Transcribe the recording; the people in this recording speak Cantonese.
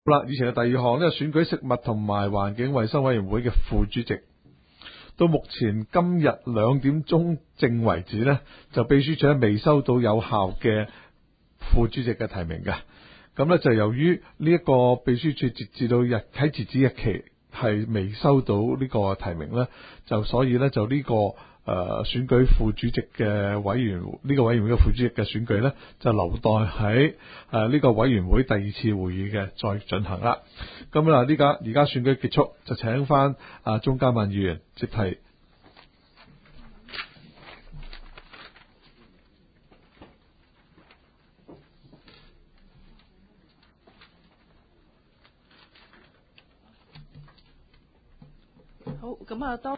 好啦，以前嘅第二項呢，選舉食物同埋環境衛生委員會嘅副主席，到目前今日2點鐘正為止呢，就秘書長未收到有效嘅副主席嘅提名嘅。咁呢，就由於呢一個秘書處截止日期係未收到呢個提名呢，就所以呢，就呢個選舉副主席嘅委員會嘅副主席嘅選舉呢，就留待喺呢個委員會第2次會議嘅再進行啦。咁啦，而家選舉結束，就請翻鍾嘉敏議員接替。 好，咁當